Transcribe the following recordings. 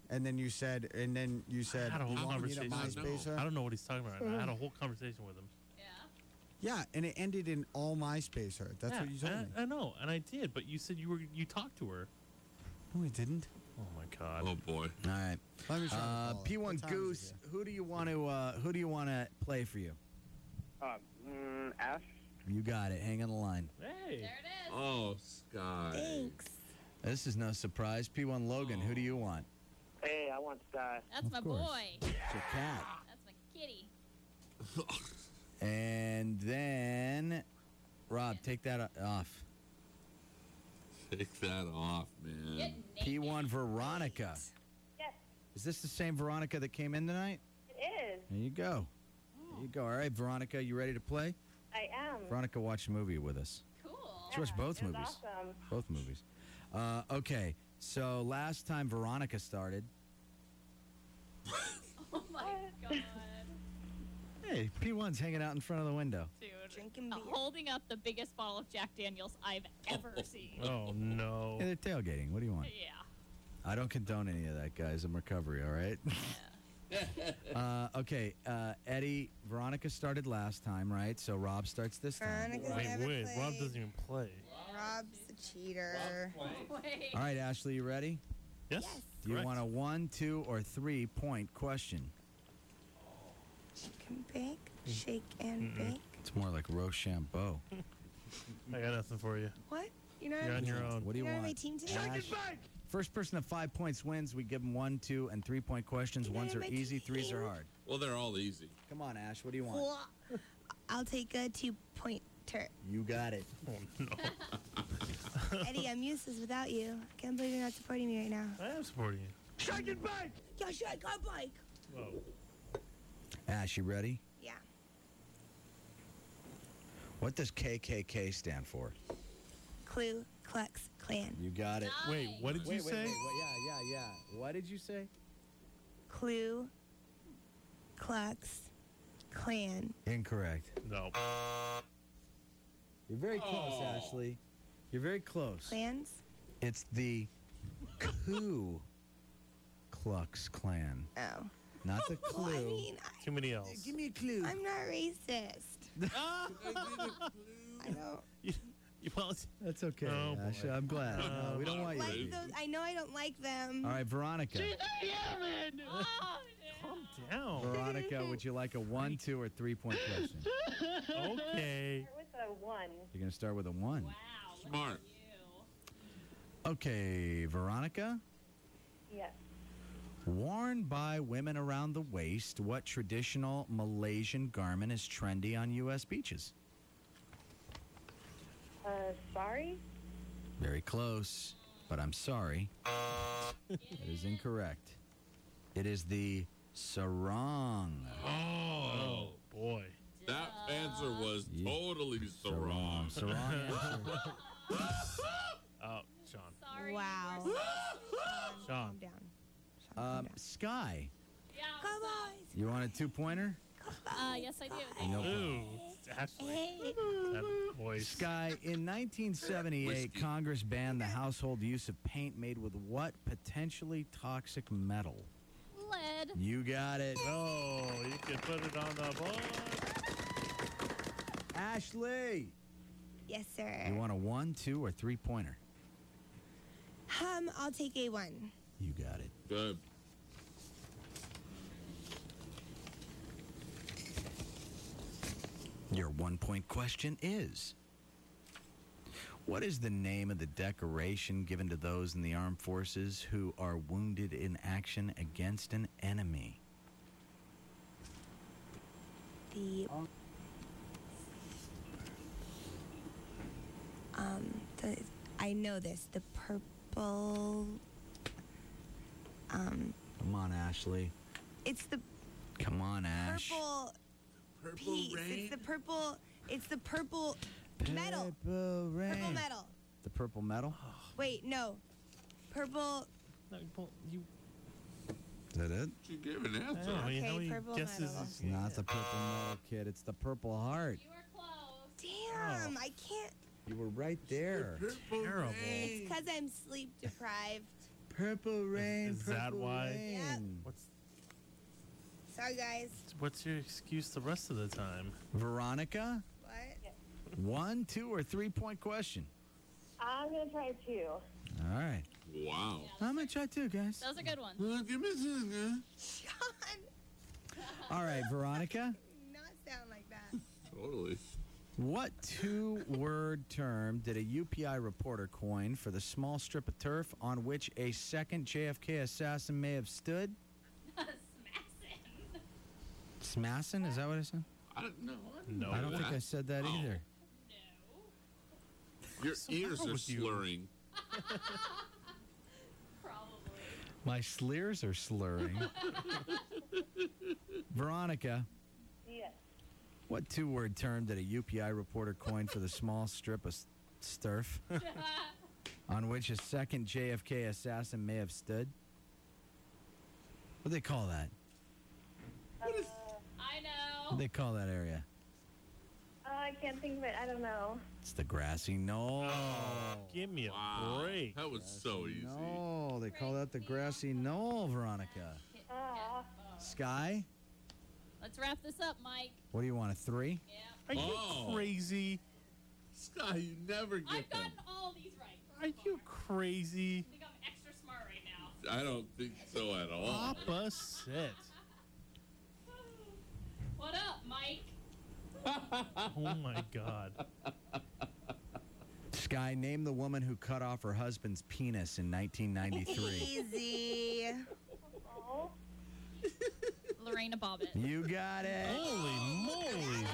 And then you said, I had a whole you want me to conversation. MySpace her? I don't know what he's talking about. I had a whole conversation with him. Yeah. Yeah, and it ended in all MySpace her. That's what you told me. I know, and I did, but you said you talked to her. No, I didn't. Oh my god. Oh boy. All right. Let me try to call it. P1 What time Goose, is it? who do you want to play for you? Ash. You got it. Hang on the line. Hey. There it is. Oh, Sky. Thanks. This is no surprise. P1 Logan, who do you want? Hey, I want Sky. That's my course. boy. It's your cat. That's my kitty. And then, Rob, take that off. Take that off, man. Get naked. P1 Veronica. Yes, Is this the same Veronica that came in tonight? it is. There you go. There you go. All right, Veronica, you ready to play? I am. Veronica watched a movie with us. Cool. She watched both it was movies. Awesome. Both movies. Okay, so last time Veronica started. Oh my god. Hey, P1's hanging out in front of the window. Dude. Drinking beer. Holding up the biggest bottle of Jack Daniels I've ever seen. Oh no. Hey, they're tailgating. What do you want? Yeah. I don't condone any of that, guys. I'm recovery, all right? Okay, Eddie, Veronica started last time, right? So Rob starts this time. Veronica's Wait, never Rob played. doesn't even play. Rob's a cheater. Wait. All right, Ashley, you ready? Yes. Do you correct. want a 1, 2, or 3 point question? Shake and bake. Shake and bake. It's more like Rochambeau. I got nothing for you. What? You're not You're on on my your team? own. What do you You're not on want? my team today? Ash? First person to 5 points wins. We give them 1, 2, and 3 point questions. You're Ones on are my easy, team. 3s are hard. Well, they're all easy. Come on, Ash. What do you want? Cool. I'll take a 2-pointer. You got it. Oh no. Eddie, I'm useless without you. I can't believe you're not supporting me right now. I am supporting you. Yeah, shake and bake. Whoa. Ash, you ready? Yeah. What does KKK stand for? Ku Klux Klan. You got it. Wait, what did you say? Yeah. What did you say? Ku Klux Klan. Incorrect. No. You're very close, Ashley. You're very close. Clans? It's the Ku Klux Klan, Oh. not the Well, I clue. mean, Too many L's. Give me a clue. I'm not racist. I don't Well, That's okay, Oh, boy. Ashley. I'm glad. No, we don't want you to like be. those. I know I don't like them. All right, Veronica. Oh, no. calm down. Veronica, would you like a 1, 2, or 3 point question? Okay. With a 1. You're going to start with a 1. Wow. look Smart. at you. Okay, Veronica. Yes. Worn by women around the waist, what traditional Malaysian garment is trendy on U.S. beaches? Sorry? Very close, but I'm sorry. That is incorrect. It is the sarong. Oh boy. That answer was Yeah. totally so wrong. Sarong answer. Oh, Sean. Sorry. Wow. Sean. Calm down. Sean, calm down. Sky, Yeah. Come on. you want a 2-pointer? Yes, I do. No problem. Ooh, Ashley. Hey. That voice. Sky, in 1978, Whiskey. Congress banned the household use of paint made with what potentially toxic metal? Lead. You got it. Oh, you can put it on the board. Ashley, Yes, sir. you want a 1, 2, or 3 pointer? I'll take a 1. You got it. Good. Your 1 point question is: what is the name of the decoration given to those in the armed forces who are wounded in action against an enemy? I know this. The purple. Come on, Ashley. It's the Come on, Ash. purple Purple piece. rain. It's the purple. It's the purple metal. Purple rain. Purple metal. The purple metal? Wait, no. Purple. No, you. Is that it? You gave an I answer. don't know. You Okay, know he purple guesses. metal. His- Not the purple metal, kid. It's the purple heart. You were close. Damn, I can't. You were right there. Purple Terrible. rain. Because I'm sleep deprived. Purple rain. is that purple why? rain. Sorry, guys. What's your excuse the rest of the time? Veronica, What? 1, 2, or 3 point question. I'm gonna try 2. All right. Wow. I'm going to try 2, guys. Those are good ones. Give me some, Sean, All right, Veronica. not sound like that. Totally. What 2-word term did a UPI reporter coin for the small strip of turf on which a second JFK assassin may have stood? Smassin'. Smassin'? Is that what I said? I don't know. No. I don't think I said that Oh. either. No. Your ears wrong are with you? slurring. Probably. My slurs are slurring. Veronica, Yes. what 2-word term did a UPI reporter coin for the small strip of sturf on which a second JFK assassin may have stood? What do they call that? I What know. do they call that area? I can't think of it. I don't know. It's the grassy knoll. Give me a Wow. break. That was so easy. No, they call that the grassy knoll, Veronica. Sky, Let's wrap this up, Mike. what do you want, a 3? Yeah. Are you Oh. crazy? Sky, you never I've get them. gotten all these right. Are you crazy? I think I'm extra smart right now. I don't think so at all. Papa, sit. What up, Mike? Oh my God. Sky, name the woman who cut off her husband's penis in 1993. Easy. Oh. Lorena Bobbitt. You got it. Holy moly.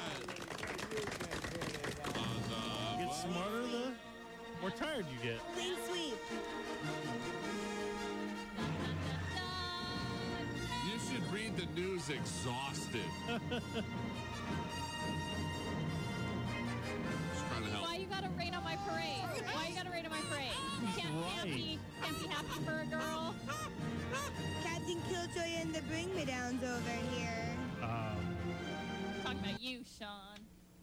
Get smarter the more tired you get. Clean sweep. You should read the news exhausted. Just trying to help. Why you gotta rain on my parade? Why you gotta rain on my parade? Can't be happy for a girl. Captain Killjoy and the Bring Me Downs over here. Talking about you, Sean.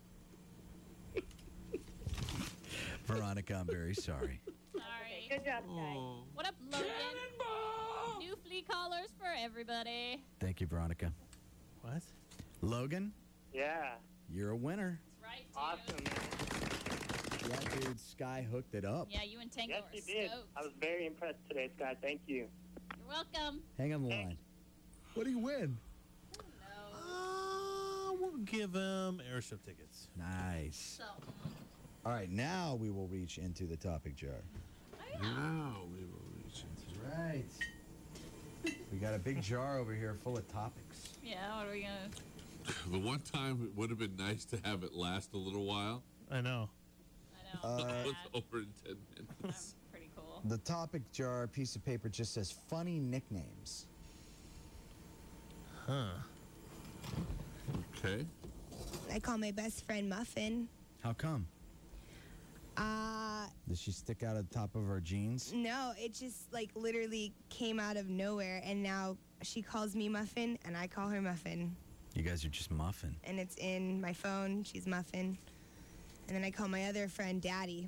Veronica, I'm very sorry. Sorry. Good job, guys. What up, Logan? New flea collars for everybody. Thank you, Veronica. What? Logan, Yeah. you're a winner. That's right, dude. Awesome, man. Yeah, dude, Sky hooked it up. Yeah, you and Tango Yes, are you did. stoked. I was very impressed today, Scott. Thank you. You're welcome. Hang on the line. What do you win? No. We'll give him airship tickets. Nice. So, All right, now we will reach into the topic jar. Now we will reach into Right. We got a big jar over here full of topics. yeah, what are we gonna? The one time it would have been nice to have it last a little while. I know. I know. It was Bad. over in 10 minutes. Pretty cool. The topic jar piece of paper just says funny nicknames. Huh. Okay. I call my best friend Muffin. How come? Uh, Does she stick out at the top of her jeans? no, it just like literally came out of nowhere, and now she calls me Muffin, and I call her Muffin, You guys are just muffin. and it's in my phone. She's Muffin, and then I call my other friend Daddy,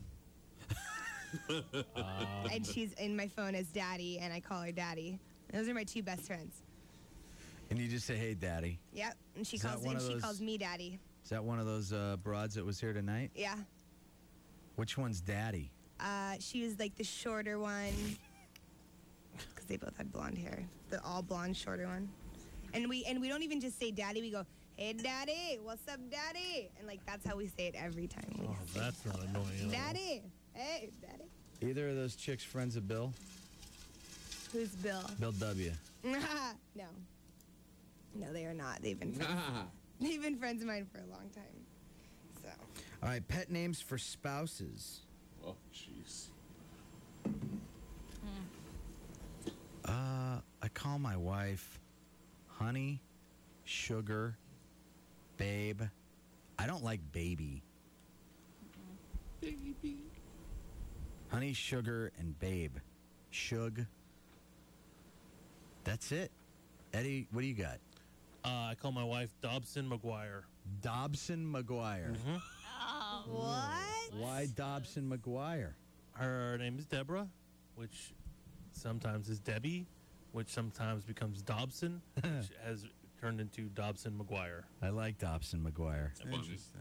and she's in my phone as Daddy, and I call her Daddy. Those are my two best friends. And you just say, hey, daddy. Yep, and she Is that calls one and of she those- calls me Daddy. Is that one of those broads that was here tonight? Yeah. Which one's daddy? She was like the shorter one, because they both had blonde hair. The all blonde shorter one, and we don't even just say Daddy. We go, hey Daddy, what's up, Daddy? And like that's how we say it every time. We Oh, say, that's not annoying at all. Daddy, hey Daddy. Either of those chicks friends of Bill? Who's Bill? Bill W. No, they are not. They've been friends of mine for a long time. So All right, pet names for spouses. Oh, jeez. I call my wife honey, sugar, babe. I don't like baby. Baby. Honey, sugar, and babe. Shug. That's it. Eddie, what do you got? I call my wife Dobson McGuire. Dobson McGuire. Oh, what? Why Dobson McGuire? Her name is Deborah, which sometimes is Debbie, which sometimes becomes Dobson, which has turned into Dobson McGuire. I like Dobson McGuire. Interesting.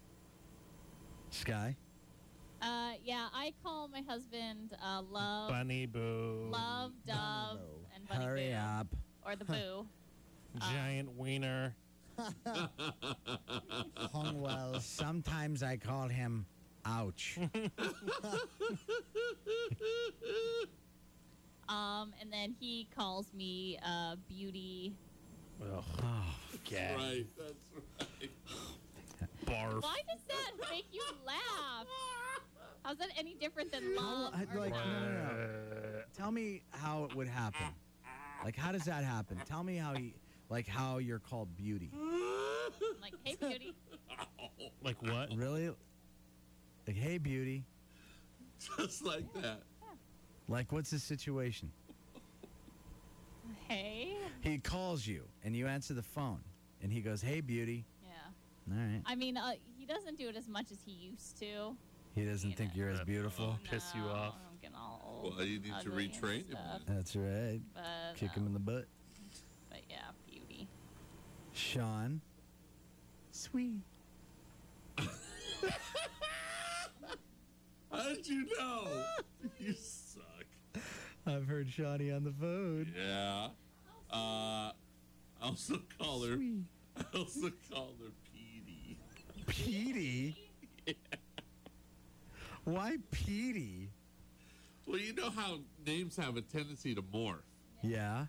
Sky? Yeah, I call my husband Love, Bunny Boo. Love, Dove, and Bunny Hurry Boo. up. Or the Boo. Giant wiener. Hung well. Sometimes I call him Ouch. And then he calls me Beauty. Ugh. Oh, Gag. Right, that's right. Barf. Why does that make you laugh? How's that any different than love? or like, love? no. Tell me how it would happen. Like, how does that happen? Tell me how how you're called Beauty. I'm like, hey, Beauty. Like what? Really? Like, hey, Beauty. Just like that. Like, what's the situation? Hey. He calls you, and you answer the phone, and he goes, hey, Beauty. Yeah. All right. I mean, he doesn't do it as much as he used to. He doesn't think you're as beautiful. Piss you off. I'm getting all old. Well, you need to ugly and retrain him. stuff. That's right. But, Kick him in the butt. But yeah, Beauty. Sean. Sweet. How did you know? You suck. I've heard Shawnee on the phone. Yeah. I also call her. Sweet. I also call her Petey. Petey? Why Petey? Well, you know how names have a tendency to morph. Yeah.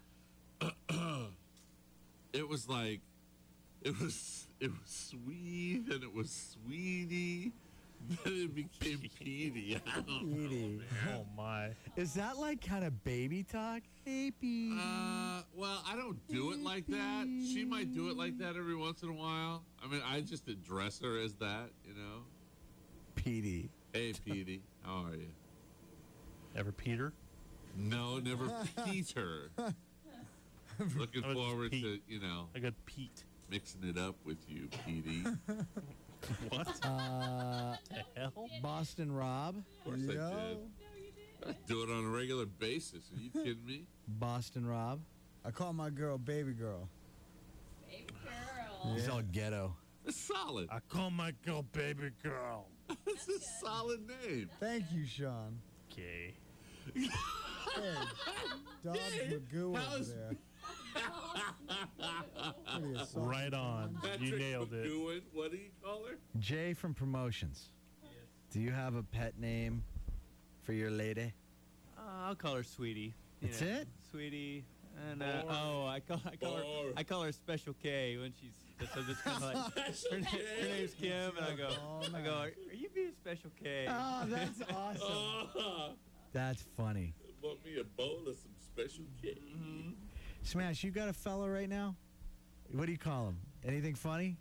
It was like, it was sweet, and it was sweetie. Then it became Petey. I don't know, Petey. man. Oh my. Is that like kind of baby talk? Hey, Petey. Well, I don't do it like that. She might do it like that every once in a while. I mean, I just address her as that, you know. Petey. Hey, Petey, how are you? Ever Peter? No, never Peter. Looking How about forward Pete? to, you know, I got Pete. mixing it up with you, Petey. What? Uh, the hell? Boston Rob. Of course I did. I do it on a regular basis. Are you kidding me? Boston Rob. I call my girl baby girl. Baby girl. He's all ghetto. It's solid. I call my girl baby girl. It's a solid name. Thank you, Sean. Okay. Hey, Dog Magoo over how's- there. Pretty assault. Right on. You Patrick nailed it. McGowan, what do you call her? Jay from Promotions. Do you have a pet name for your lady? I'll call her Sweetie. You That's know, it? Sweetie. And Boring. I call her Special K when she's just kind of like her name's Kim, and I go, are you being Special K? Oh, that's awesome. Oh, That's funny. want me a bowl of some special cake. Smash, you got a fella right now? What do you call him? Anything funny?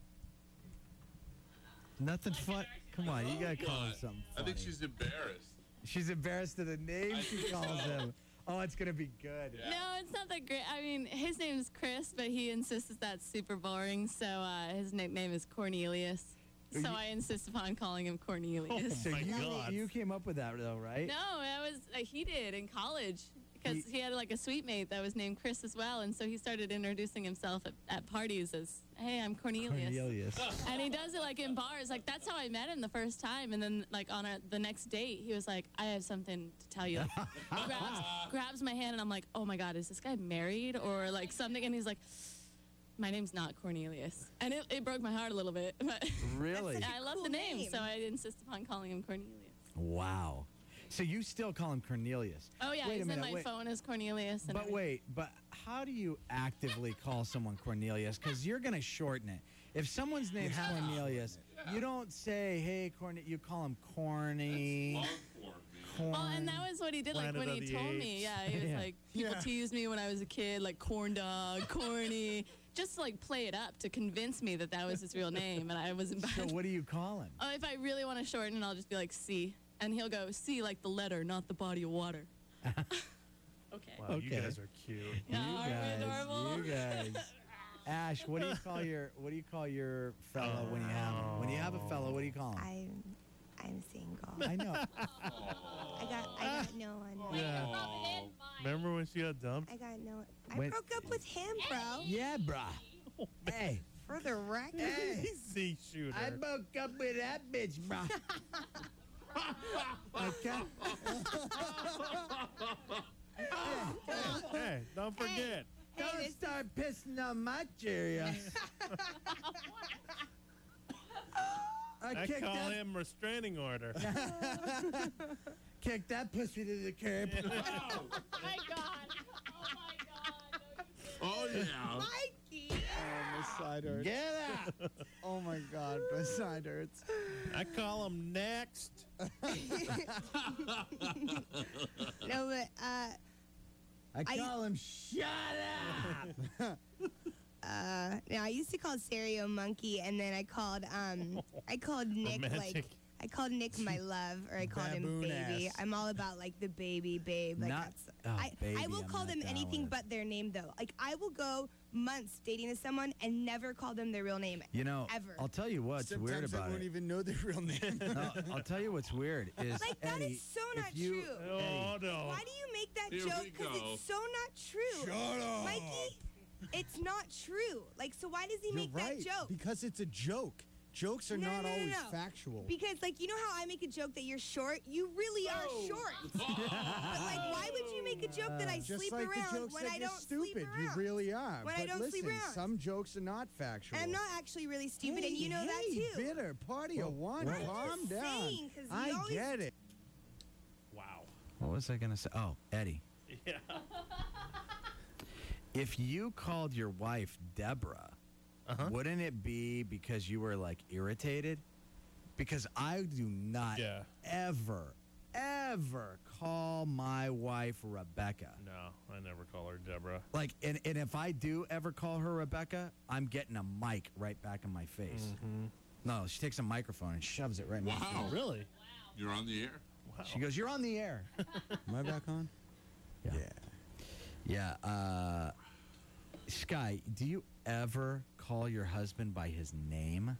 Nothing fun. Come on, you gotta call him something I funny. think she's embarrassed. She's embarrassed of the name she calls him. Oh, it's gonna be good. Yeah. No, it's not that great. I mean, his name is Chris, but he insists that that's super boring, so his nickname is Cornelius. So You- I insist upon calling him Cornelius. So my you, God. you came up with that though, right? No, that was he did in college because he had like a suite mate that was named Chris as well, and so he started introducing himself at parties as, "Hey, I'm Cornelius." Cornelius. And he does it like in bars. Like that's how I met him the first time. And then like on the next date, he was like, "I have something to tell you." grabs my hand, and I'm like, "Oh my God, is this guy married or like something?" And he's like, "My name's not Cornelius," and it broke my heart a little bit. But Really? I love Cool the name, name. so I insist upon calling him Cornelius. Wow. So you still call him Cornelius? Oh yeah, Wait a he's in minute, my wait. phone as Cornelius. And But everything. wait, but how do you actively call someone Cornelius? Because you're going to shorten it. If someone's name's Cornelius, you don't say, hey, you call him Corny. Long form, man. Well, and that was what he did. Like Planet when of he the told me, Apes. yeah, he was Yeah. like, people Yeah. teased me when I was a kid, like corn dog, corny, just to like play it up to convince me that that was his real name, and I wasn't. So what do you call him? Oh, if I really want to shorten, I'll just be like C, and he'll go C like the letter, not the body of water. Okay. Wow, you Okay. guys are cute. Yeah, aren't we adorable? You guys. Ash, what do you call your fellow when you have him? When you have a fellow, what do you call him? I I'm single. I know. I got no one. Yeah. Oh, Remember when she got dumped? I got no. I Wait. broke up with him, bro. Yeah, bruh. Hey. For the record. Easy shooter. I broke up with that bitch, bruh. Okay. Hey, don't forget. Don't this- start pissing on my Cheerios. I kicked call that, him restraining order. kicked that pussy to the curb. Oh my god. Oh my god. oh yeah. Mikey. Oh, my side hurts. Get out. Oh my God, my side hurts. I call him next. No, but I call him shut up. now I used to call Stereo Monkey, and then I called Nick Romantic. I called Nick my love, or I called him Baboon baby. ass. I'm all about like the baby babe. Like Not- that's oh, I baby, will I'm call not them down anything with it. but their name though. Like I will go months dating with someone and never call them their real name. You know, Ever. I'll tell you what's Sometimes weird I about won't it. even know their real name. No, I'll tell you what's weird is Like that Eddie, is so if not you- true. Oh, no. Why do you make that Here we joke? Because go. it's so not true. Shut up. Mikey, it's not true. Like, so why does he You're make right. that joke? Because it's a joke. Jokes are No, not no, no, always no. factual. Because, like, you know how I make a joke that you're short? You really are short. But, like, why would you make a joke that I Just sleep like around the jokes when that I you're don't stupid. sleep You around? really are. When I but don't listen, sleep around. some jokes are not factual. And I'm not actually really stupid, hey, and you know hey, that too. bitter. Party of one. I'm Calm just down. saying, 'cause we I always- get it. Wow. What was I gonna say? Oh, Eddie. Yeah. If you called your wife Deborah, Uh-huh. wouldn't it be because you were like irritated? Because I do not Yeah. ever call my wife Rebecca. No, I never call her Deborah. Like, and if I do ever call her Rebecca, I'm getting a mic right back in my face. No, she takes a microphone and shoves it right in my face. Wow. Really? You're on the air. Wow. She goes, "You're on the air." Am I back on? Yeah. Sky, do you ever call your husband by his name?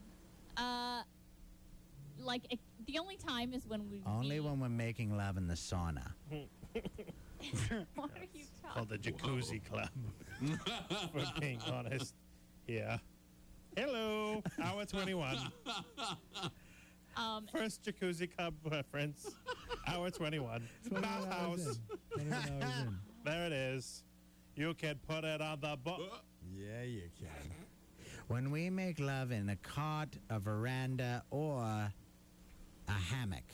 Like the only time is when we Only when we're making love in the sauna. What are you Called the talking? Jacuzzi Club. For being honest. Yeah. Hello, hour 21. First Jacuzzi Club reference. Hour 21. Bathhouse. There it is. You can put it on the book. Yeah, you can. When we make love in a cot, a veranda, or a hammock,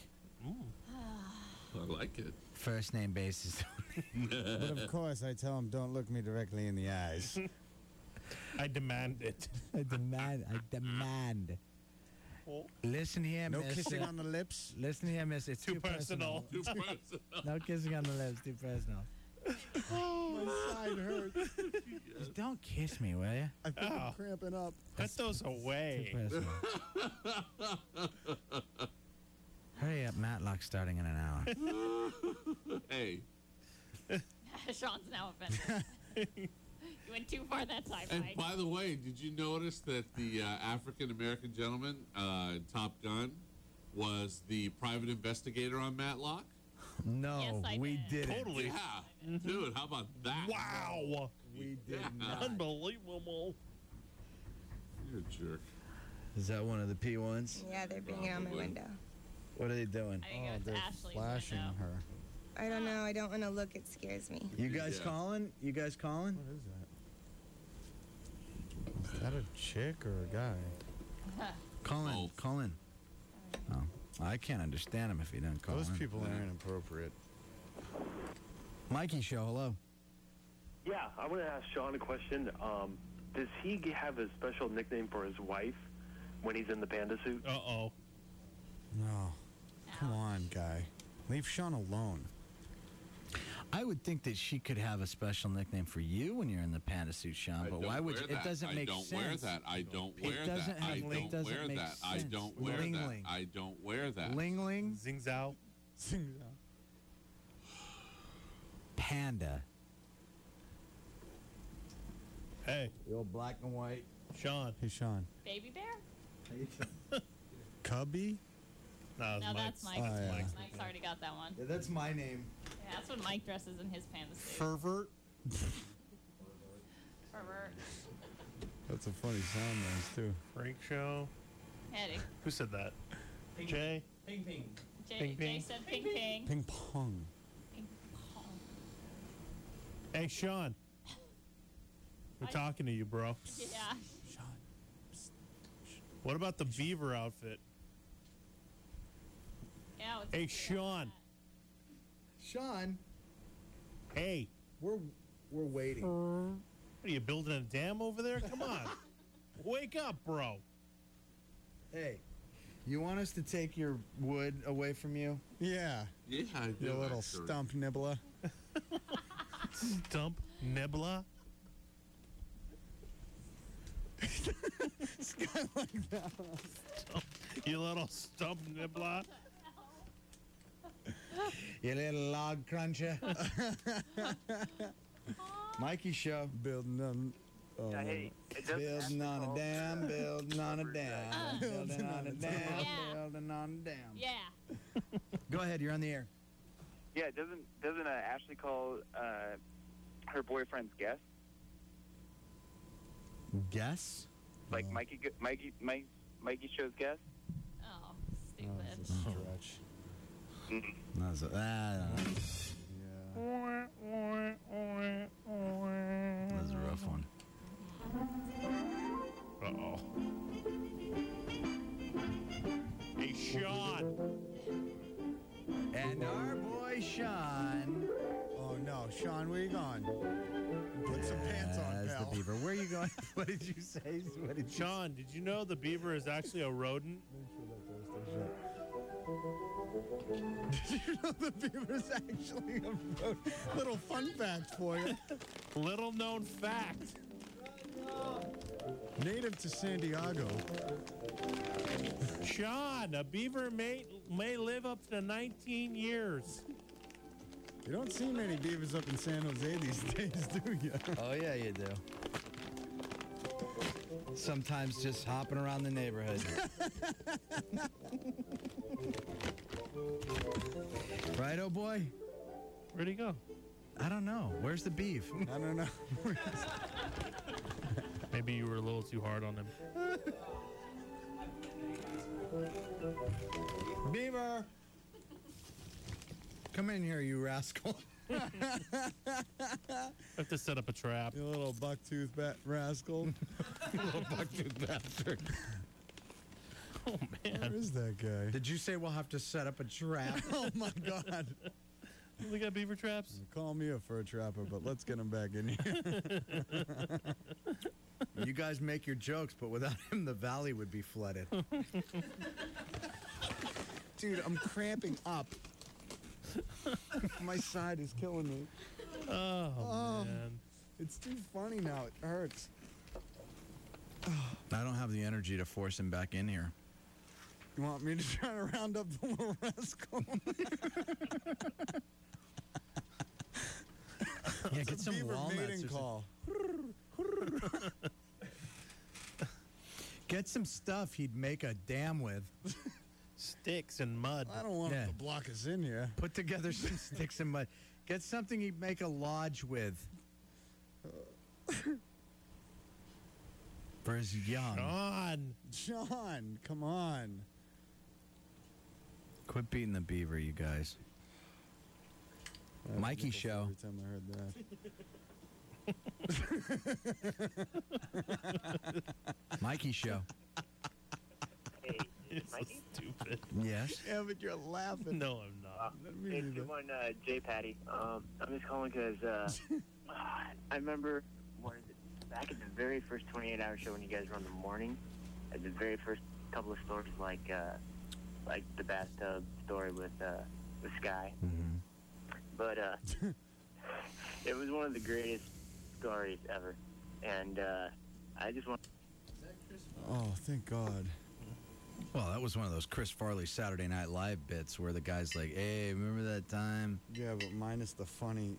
I like it. first name basis. But of course, I tell him, don't look me directly in the eyes. I demand it. I demand. Listen here, No miss. kissing on the lips. Listen here, miss. It's Too personal. Too personal. No kissing on the lips. Too personal. My side hurts. Just don't kiss me, will you? I think Oh. I'm cramping up. Put those away. Too personal. Hurry up, Matlock's starting in an hour. Hey, Sean's now offended. You went too far that time, and Mike. by the way, did you notice that the African American gentleman in Top Gun was the private investigator on Matlock? No, Yes, I we did. didn't. Totally. Yeah, dude, how about that? Wow. We did Yeah. not. Unbelievable. You're a jerk. Is that one of the P1s? Yeah, they're banging on my Probably. window. What are they doing? I think Oh, it was they're Ashley's flashing window. her. I don't know. I don't want to look. It scares me. You guys Yeah. calling? You guys calling? What is that? Is that a chick or a guy? Calling. Both. Calling. Oh, I can't understand him if he doesn't call Those in. people are inappropriate. Mikey show, hello. Yeah, I want to ask Sean a question. Does he have a special nickname for his wife when he's in the panda suit? Uh-oh. No. Come on, guy. Leave Sean alone. I would think that she could have a special nickname for you when you're in the panda suit, Sean. I But don't why would wear you? that. It doesn't make I don't sense. wear that. I don't It wear doesn't that. have- I it don't doesn't wear make that. I sense. don't wear Ling that. ling. I don't wear that. Ling Ling, Zing Zhao. panda. Hey, The old black and white. Sean. Hey, Sean. Baby bear? Cubby? No, it's No, Mike's. that's Mike. Oh, yeah. Mike's already got that one. Yeah, that's my name. Yeah, that's what Mike dresses in his panda suit. Pervert. Pervert. That's a funny sound noise too. Freak show. Eddie. Who said that? Jay? Ping ping. Jay ping. said ping ping. Ping pong. Ping pong. Hey, Sean. We're talking to you, bro. Yeah. What about the beaver outfit? Yeah. what's Hey, up with Sean. Sean, Hey. we're waiting. What are you building a dam over there? Come on. Wake up, bro. Hey, you want us to take your wood away from you? Yeah. Yeah, I do. You little actually. stump nibbler. Stump Nibbler. Sky like that. You little stump nibbler. You little log cruncher. Mikey Show. Building on. Oh, Yeah, hey, it doesn't have Building to on a call- dam, building on a dam, building on a dam, Yeah. building on a dam. Yeah. Go ahead, you're on the air. Yeah, doesn't Ashley call her boyfriend's guest? Guess? Like Mikey Show's guest? Oh, Oh, stupid. it's a stretch. That's a, Yeah. that's a rough one. Uh-oh. Hey, Sean. And our boy Sean. Oh no, Sean, where you going? Put some pants on, As pal. the beaver. Where are you going? What did you say? What did you Sean, did you know the beaver is actually a rodent? Did you know the beaver's actually a road? Little fun fact for you. Little known fact. Native to San Diego. Sean, a beaver may live up to 19 years. You don't see many beavers up in San Jose these days, do you? Oh, yeah, you do. Sometimes just hopping around the neighborhood. Right, oh boy? Where'd he go? I don't know. Where's the beef? I don't know. Maybe you were a little too hard on him. Beaver! Come in here, you rascal. Have to set up a trap. You little bucktooth rascal. Little bucktooth bastard. Oh, man. Where is that guy? Did you say we'll have to set up a trap? Oh my God. We got beaver traps? Call me a fur trapper, but let's get him back in here. You guys make your jokes, but without him, the valley would be flooded. Dude, I'm cramping up. My side is killing me. Oh, man. It's too funny now. It hurts. I don't have the energy to force him back in here. You want me to try to round up the little rascal? Yeah, get some Beaver walnuts. mating or some- call. Get some stuff he'd make a dam with. Sticks and mud. I don't want Yeah. him to block us in here. Put together some sticks and mud. Get something he'd make a lodge with. For his young. Sean. Sean, come on. Quit beating the beaver, you guys. I had Mikey nipples Show. Every time I heard that. Mikey Show. Hey, It's so Mikey? stupid. Yes. Yeah, but you're laughing. No, I'm not. Me It's neither. one J Patty. I'm just calling because I remember back at the very first 28-hour show when you guys were on the morning, at the very first couple of stories like the bathtub story with Sky. Mm-hmm. But it was one of the greatest stories ever, and I just want. Oh, thank God. Well, that was one of those Chris Farley Saturday Night Live bits where the guy's like, hey, remember that time? Yeah, but minus the funny.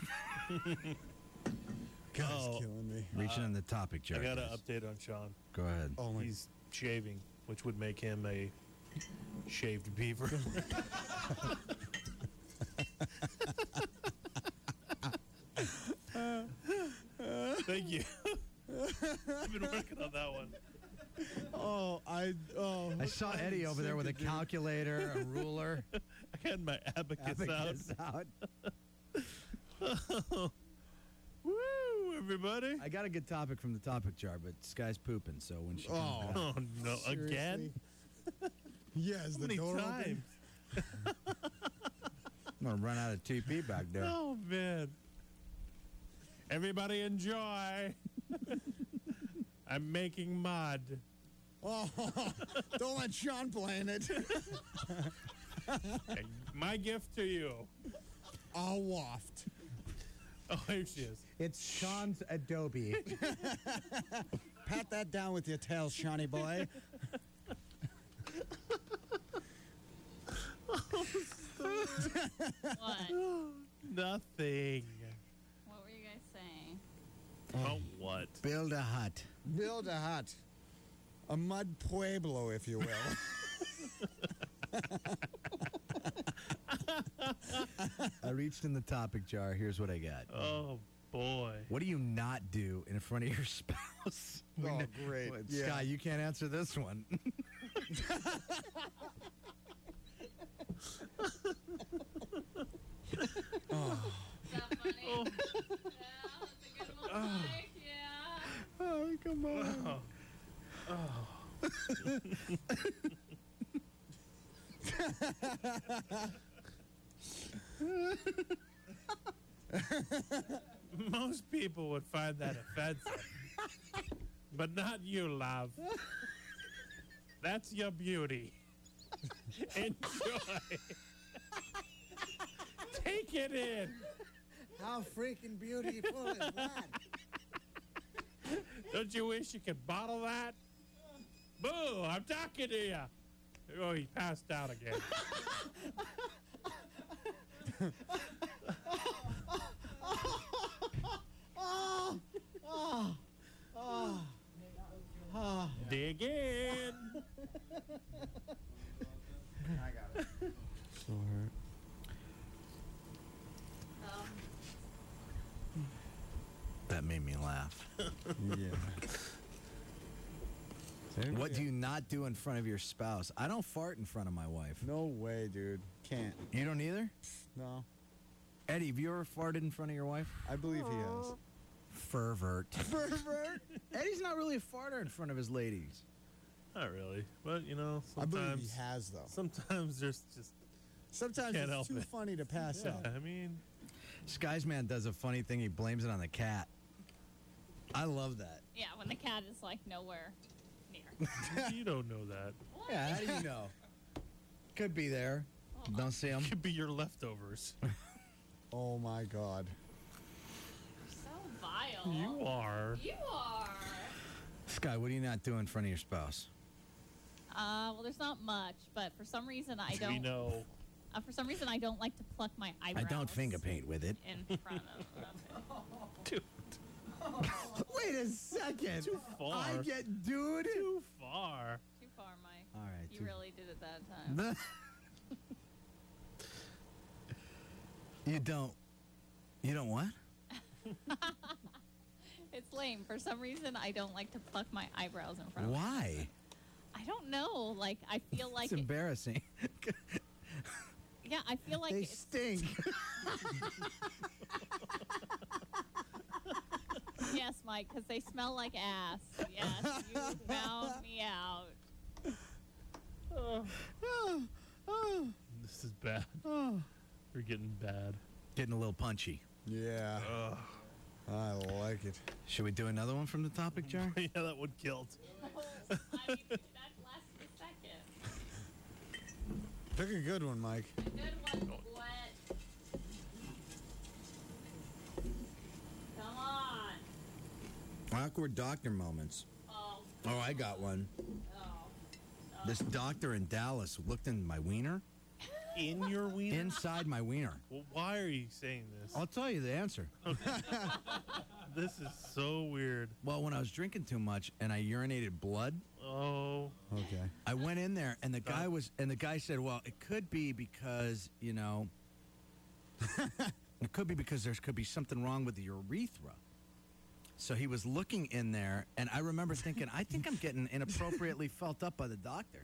Guy's Oh. killing me. Reaching on the topic, I Jerry. got an update on Sean. Go ahead. Oh my. He's shaving, which would make him a Shaved beaver. Thank you. I've been working on that one. I saw Eddie over there with a calculator, a ruler. I had my abacus out. Woo, everybody. I got a good topic from the topic jar, but Sky's pooping, so when she comes back. Oh, no. Again? Yes, How the many door times? I'm going to run out of TP back there. Oh, man. Everybody enjoy. I'm making mud. Oh, don't let Sean play in it. My gift to you. I'll waft. Oh, here she is. It's Sean's Adobe. Pat that down with your tail, Shawnee boy. What? Nothing. What were you guys saying? Oh, what? Build a hut. Build a hut. A mud pueblo, if you will. I reached in the topic jar. Here's what I got. Oh, boy. What do you not do in front of your spouse? Oh, great. Yeah. Sky, you can't answer this one. Oh. Is that funny? Yeah, that's a good one, Mike. Yeah. Oh, come on. Most people would find that offensive. But not you, love. That's your beauty. Enjoy. Take it in. How freaking beautiful is that? Don't you wish you could bottle that? Boo, I'm talking to you. Oh, he passed out again. Dig in. I got it. So hurt. That made me laugh. Yeah. What do you not do in front of your spouse? I don't fart in front of my wife. No way, dude. Can't. You don't either? No. Eddie, have you ever farted in front of your wife? I believe he has. Pervert. Pervert? Eddie's not really a farter in front of his ladies. Not really. But, you know, I believe sometimes... he has, though. Sometimes there's just... Sometimes Can't it's help too it. funny to pass Yeah, up. I mean... Skies Man does a funny thing. He blames it on the cat. I love that. Yeah, when the cat is like nowhere near. You don't know that. Yeah, how do you know? Could be there. Don't see him. Could be your leftovers. Oh, my God. So vile. You are. You are. Sky, what do you not do in front of your spouse? Well, there's not much, but for some reason I We don't. know. For some reason I don't like to pluck my I eyebrows. don't finger paint with it. In front of him. Dude. Wait a second. Too far. I get dude. Too far. Too far, Mike. All right. You really did it that time. You don't what? It's lame. For some reason I don't like to pluck my eyebrows in front of him. Why? I don't know. Like I feel like It's embarrassing. yeah, I feel like They it's stink. yes, Mike, because they smell like ass. Yes, you found me out. This is bad. We're getting bad. Getting a little punchy. Yeah. Ugh. I like it. Should we do another one from the topic jar? Yeah, that one killed. I mean, that lasted a second. Pick a good one, Mike. A good one, what? Come on. Awkward doctor moments. Oh. Oh, I got one. Oh. This doctor in Dallas looked in my wiener. In your wiener? Inside my wiener. Well, why are you saying this? I'll tell you the answer. This is so weird. Well, when I was drinking too much and I urinated blood, Okay. I went in there and the guy said, "Well, it could be because, it could be because there could be something wrong with the urethra." So he was looking in there, and I remember thinking, I think I'm getting inappropriately felt up by the doctor.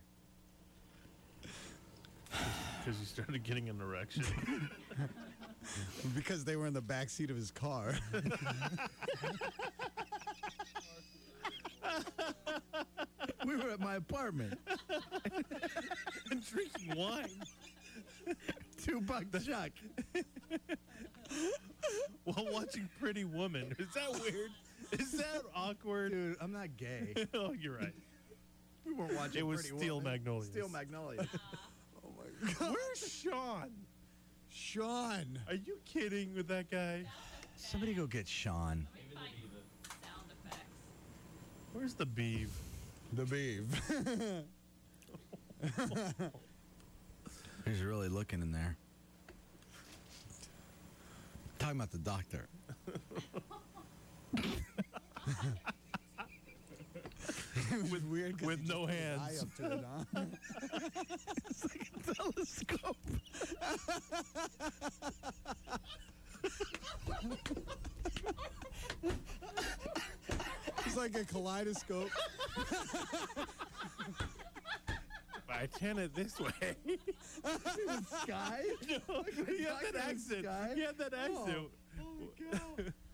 Because you started getting an erection. Because they were in the back seat of his car. We were at my apartment. And drinking wine. $2 Chuck. While watching Pretty Woman. Is that weird? Is that awkward? Dude, I'm not gay. Oh, you're right. We weren't watching It was Pretty Steel Woman. Magnolias. Steel Magnolias. Oh my God. Where's Sean? Sean. Are you kidding with that guy? Somebody go get Sean. Where's the beeve? The beeve. He's really looking in there. Talking about the doctor. It was weird 'cause with he no just put his hands. eye up to it, huh? It's like a telescope. It's like a kaleidoscope. If I turn it this way. Sky? No, he had that accent. Sky? He had that accent. Oh, God.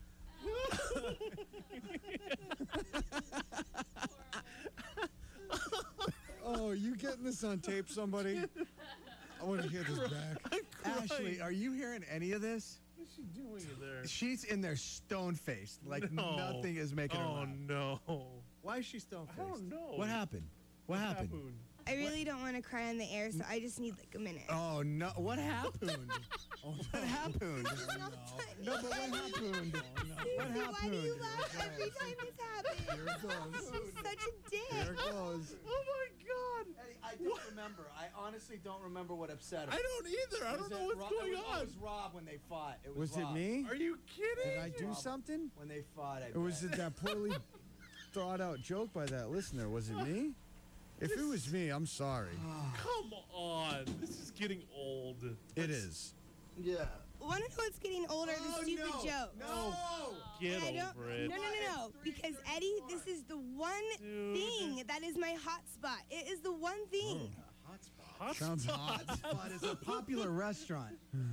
Oh, you getting this on tape, somebody? I want to hear this back. Ashley, are you hearing any of this? What's she doing in there? She's in there stone-faced, like No. nothing is making her Oh, laugh. no. Why is she stone-faced? I don't know. What happened? What happened? I really don't want to cry on the air, so I just need like a minute. Oh, no. What happened? What happened? No, but what happened? What Why do happened? you laugh every time this happens? Here it goes. You're such a dick. Here it goes. Oh, my God. I don't remember. I honestly don't remember what upset her. I don't either. I don't know what's going on. It was Rob when they fought. Was it Rob. me? Are you kidding? Did I do something? When they fought, Or was it that poorly thought out joke by that listener? Was it me? If it was me, I'm sorry. Come on. This is getting old. It is. Yeah. Want to know what's getting older? The stupid joke. No. Get I don't, over it. No. Because Eddie, this is the one thing that is my hot spot. It is the one thing. Hot Sounds spot. hot. But it's a popular restaurant.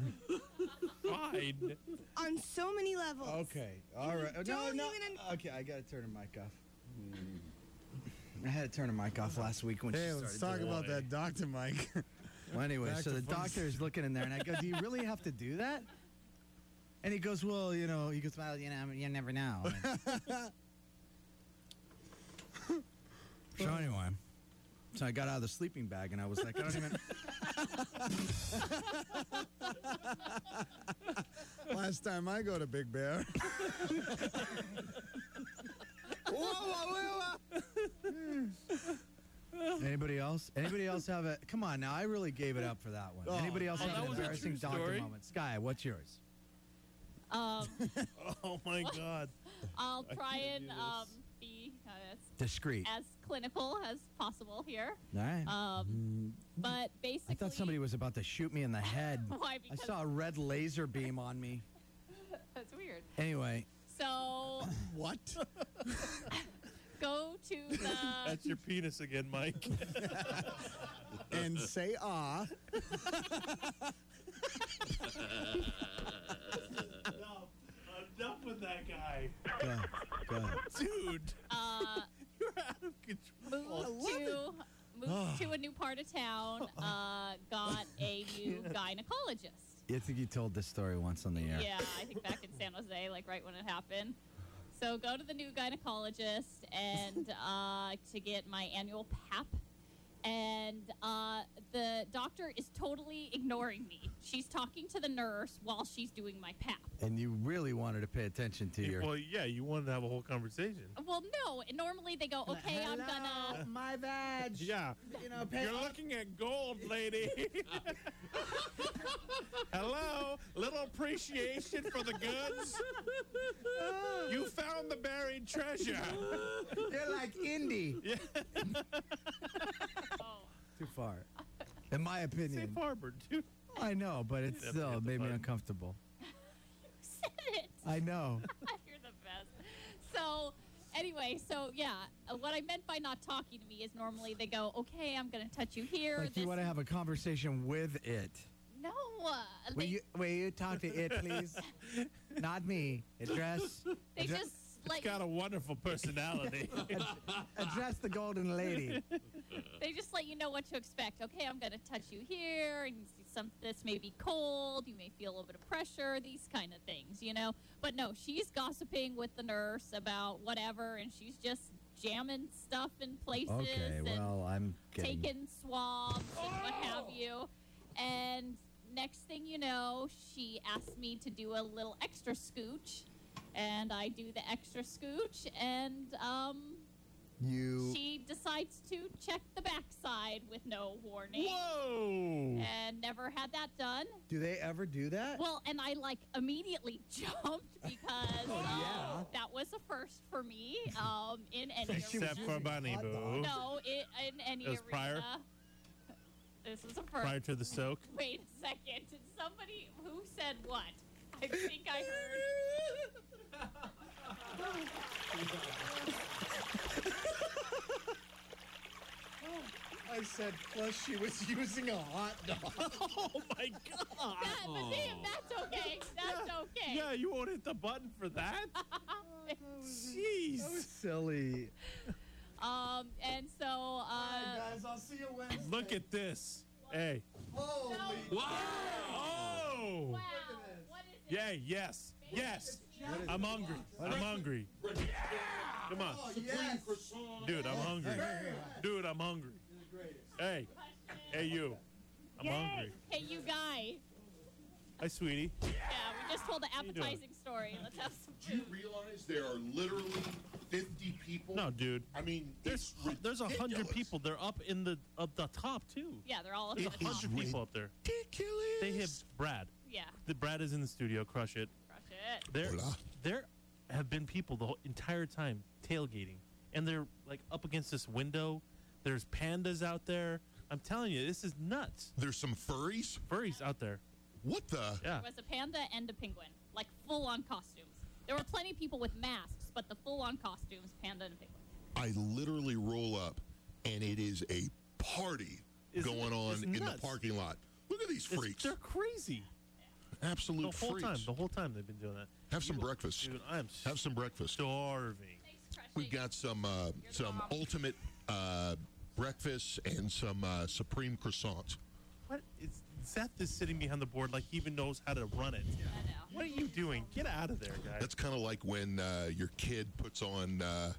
Fine. On so many levels. Okay. All right. Don't No. even Okay, I got to turn the mic off. I had to turn the mic off last week when she Hey, started let's talk doing it. about that doctor, Mike. Well, anyway, Back so to the fun doctor is looking in there, and I go, "Do you really have to do that?" And he goes, "Well, he goes, well, you never know." So anyway, so I got out of the sleeping bag, and I was like, I don't even. Last time I go to Big Bear. Anybody else? Anybody else have a? Come on, now I really gave it up for that one. Oh. Anybody else Oh, have that an was a embarrassing true doctor story? moment? Sky, what's yours? Oh, my God. I'll try can't and do this. be Discreet. as clinical as possible here. All right. But basically, I thought somebody was about to shoot me in the head. Why? I Because saw a red laser beam on me. that's weird. Anyway, So What? go to the. That's your penis again, Mike. And say ah. Enough with that guy. go ahead. Dude. You're out of control. Moved to a new part of town. Got a new gynecologist. I think you told this story once on the air. Yeah, I think back in San Jose, like right when it happened. So go to the new gynecologist and to get my annual PAP. And the doctor is totally ignoring me. she's talking to the nurse while she's doing my pap. And you really wanted to pay attention to your. Well, yeah, you wanted to have a whole conversation. Well, no. Normally they go, okay, I'm gonna. My vag. Yeah. You know, pay You're looking at gold, lady. Hello? Little appreciation for the goods? You found the buried treasure. You're like Indy. Yeah. Too far. In my opinion. Safe harbor, dude. I know, but it Never still hit the made me button. uncomfortable. Said it. I know. You're the best. So, anyway, what I meant by not talking to me is normally they go, okay, I'm going to touch you here. Like you want to have a conversation with it. No. Will you talk to it, please? Not me. Address. They just It's got a wonderful personality. Address the golden lady. They just let you know what to expect. Okay, I'm going to touch you here, and you see this may be cold. You may feel a little bit of pressure. These kind of things, you know. But no, she's gossiping with the nurse about whatever, and she's just jamming stuff in places. Okay, and well, I'm getting. taking swabs and what have you. And next thing you know, she asked me to do a little extra scooch, and I do the extra scooch, and she decides to check the backside with no warning. Whoa! And never had that done. Do they ever do that? Well, and I immediately jumped because that was a first for me in any Except arena. for Bunny Boo. No, in any It was arena. prior? This was a first. Prior to the soak? Wait a second. Did somebody who said what? I think I I said, plus she was using a hot dog. Oh, my God. That's okay. That's okay. Yeah, you won't hit the button for that? Jeez. That was silly. And so, guys, I'll see you Wednesday. Look at this. Hey. Holy. Wow. Oh. Wow. What is it? Yeah, yes. Yes. I'm hungry. I'm hungry. Come on. Oh, yes. Dude, I'm hungry. Dude, I'm hungry. Hey. Hey, you. I'm hungry. Hey, you guy. Hi, sweetie. Yeah, we just told the you doing? appetizing story. Let's have some Do you realize there are literally 50 people? No, dude. I mean, There's it's 100 ridiculous. people. They're up the top too. Yeah, they're all up There's at the top. 100 people up there. Ridiculous. They have Brad. Yeah. The Brad is in the studio. Crush it. Crush it. There have been people the whole entire time tailgating, and they're like up against this window. There's pandas out there. I'm telling you, this is nuts. There's some furries. Furries out there. What the? Yeah. There was a panda and a penguin, like full-on costumes. There were plenty of people with masks, but the full-on costumes, panda and a penguin. I literally roll up, and it is a party going on it's in the nuts. parking lot. Look at these freaks. They're crazy. Absolute The whole freaks. time. The whole time they've been doing that. Have some breakfast. Dude, I'm Have some breakfast. starving. We've got some ultimate breakfast and some supreme croissants. What is Seth is sitting behind the board like he even knows how to run it. I know. What are you doing? Get out of there, guys. That's kind of like when your kid puts on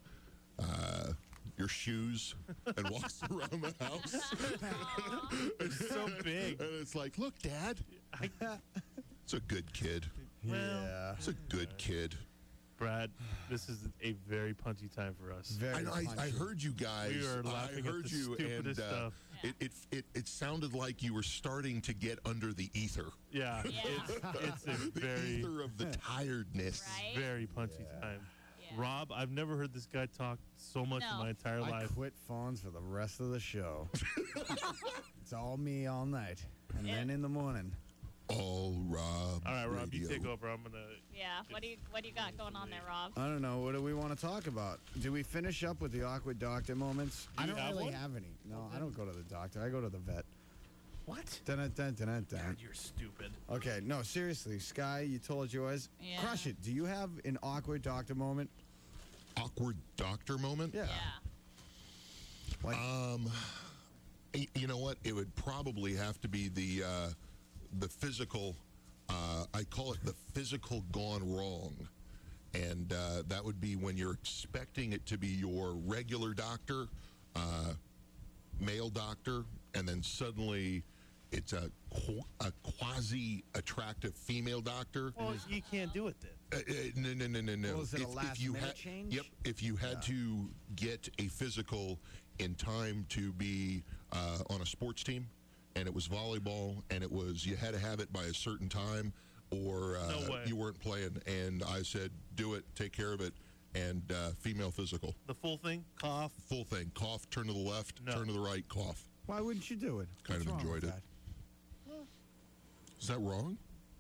your shoes and walks around the house. It's so big. And it's like, look, Dad. It's a good kid. Well, It's a good kid. Brad, this is a very punchy time for us. Very I heard you guys. We are laughing I at heard the you, and stupidest stuff. it sounded like you were starting to get under the ether. Yeah, Yeah. it's a The very, ether of the tiredness. Right? very punchy time. Yeah. Rob, I've never heard this guy talk so much in No. my entire I life. quit phones for the rest of the show. It's all me all night. And then in the morning. All Rob. All right, Rob, you Radio. take over. I'm gonna. Yeah. What do you got going on there, Rob? I don't know. What do we want to talk about? Do we finish up with the awkward doctor moments? Do I you don't have really one? have any. No, I don't go to the doctor. I go to the vet. What? Dun, dun, dun, dun, dun. God, you're stupid. Okay, no, seriously. Sky, you told yours. Yeah. Crush it. Do you have an awkward doctor moment? Awkward doctor moment? Yeah. Like, You know what? It would probably have to be the physical. I call it the physical gone wrong, and that would be when you're expecting it to be your regular doctor, male doctor, and then suddenly it's a quasi attractive female doctor. Well, you can't do it then. No. Well, is it a last-minute change? Yep. If you had to get a physical in time to be on a sports team, and it was volleyball, and it was you had to have it by a certain time, or No way. you weren't playing. And I said, do it, take care of it, and female physical. The full thing, cough. Full thing. Cough, turn to the left, No. turn to the right, cough. Why wouldn't you do it? Kind What's of wrong enjoyed with it. that? Is that wrong?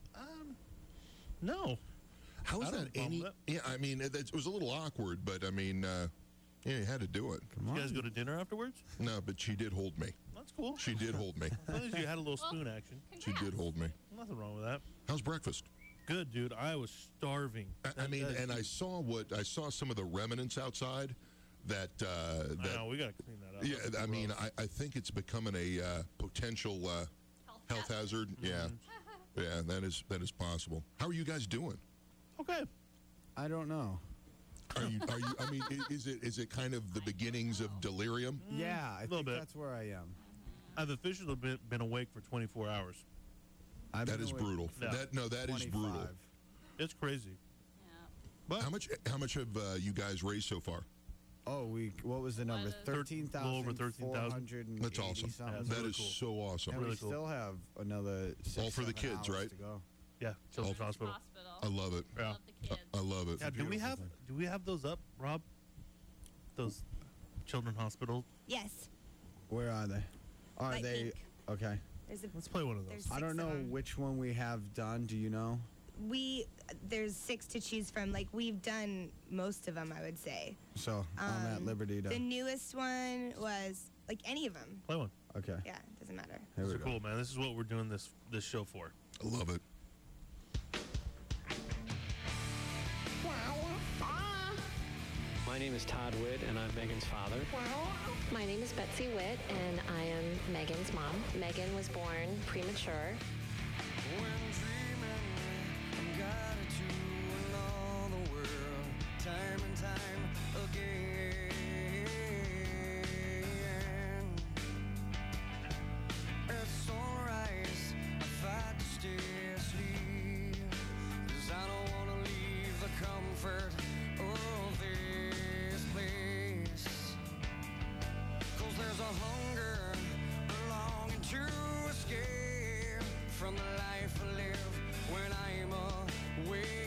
No. How is I don't have that a problem any? with Yeah, I mean, it was a little awkward, but I mean, yeah, you had to do it. Come You on. guys go to dinner afterwards? No, but she did hold me. That's cool. She did hold me. As long as you had a little spoon action. She did hold me. Nothing wrong with that. How's breakfast? Good, dude. I was starving. I mean, and I saw some of the remnants outside. That I know, we got to clean that up. yeah, That's I mean, gross. I think it's becoming a potential health hazard. Yeah, yeah, that is possible. How are you guys doing? Okay. I don't know. Are you? I mean, is it kind of the beginnings of delirium? Yeah, I little think bit. that's where I am. I've officially been awake for 24 hours. I've That been is awake brutal. Yeah. That is brutal. 25. It's crazy. But How much have you guys raised so far? Oh, what was the number? What is- 13,000. A little over 13,000. That's awesome. Something. That really is cool. so awesome. And really we cool. still have another 6, All for the 7 kids, hours right? To go. Yeah, Children's Hospital. I love it. Yeah. Love the kids. I love it. Yeah, do we have those up, Rob? Those Children's Hospital. Yes. Where are they? Are Light they pink. okay? Let's play one of those. There's I don't 6 of know them. which one we have done. Do you know? There's 6 to choose from. Like, we've done most of them, I would say. So I'm at liberty to. The newest one was like any of them. Play one. Okay. Yeah, it doesn't matter. Here we So go. cool, man. This is what we're doing this show for. I love it. My name is Todd Witt, and I'm Megan's father. My name is Betsy Witt, and I am Megan's mom. Megan was born premature. Time and time again. At sunrise, I fight to stay asleep, 'cause I don't wanna leave the comfort of this place. 'Cause there's a hunger, a longing to escape from the life I live when I'm away.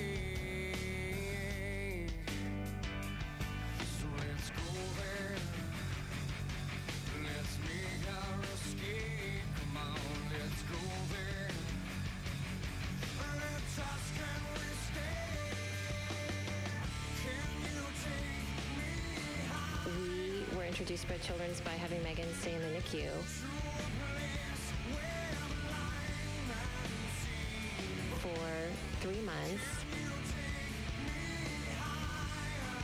So let's go there. Let's make our escape. Come on, let's go there. Let's ask, can we stay? Can you take me high We were introduced by Children's by having Megan stay in the NICU. to a place where I'm lying and see? For 3 months. Can you take me higher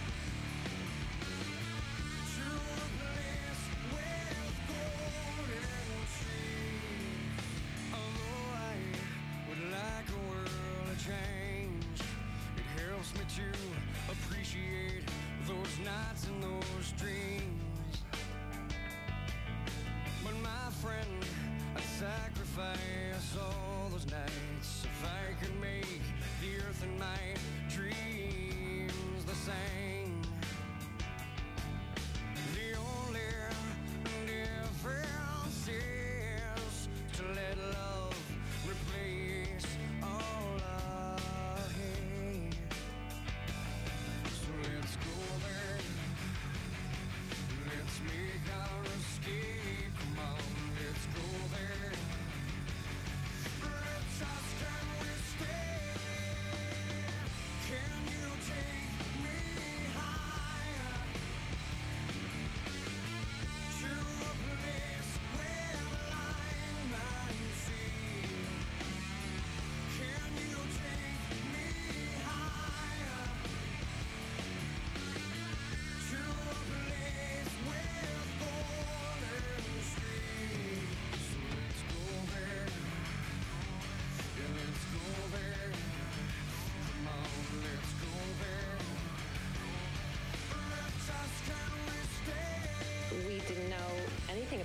to a place with golden trees? Although I would like a world to change, it helps me to appreciate those nights and those dreams. But my friend, I'd sacrifice all those nights if I could make the earth and my dreams the same. The only difference is to let love replace all our hate. So let's go there. Let's make our escape. Come on, let's go there. Let's ask, can we stay? Can you take